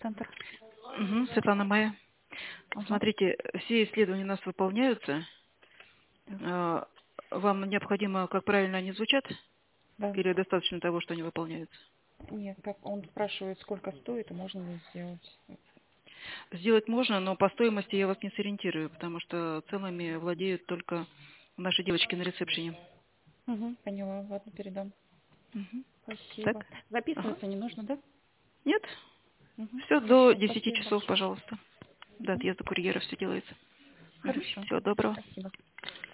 Центр. Светлана Майя. Ага. Смотрите, все исследования у нас выполняются. Так. Вам необходимо, как правильно они звучат? Да. Или достаточно того, что они выполняются? Нет, как он спрашивает, сколько стоит, и можно ли сделать. Сделать можно, но по стоимости я вас не сориентирую, потому что ценами владеют только наши девочки на ресепшене. Угу, поняла. Ладно, передам. Так? Спасибо. Ага. Записываться не нужно, да? Нет? Угу. Все до Хорошо, 10 спасибо часов, большое. пожалуйста. До Угу. отъезда курьера все делается. Хорошо. Всего доброго. Спасибо.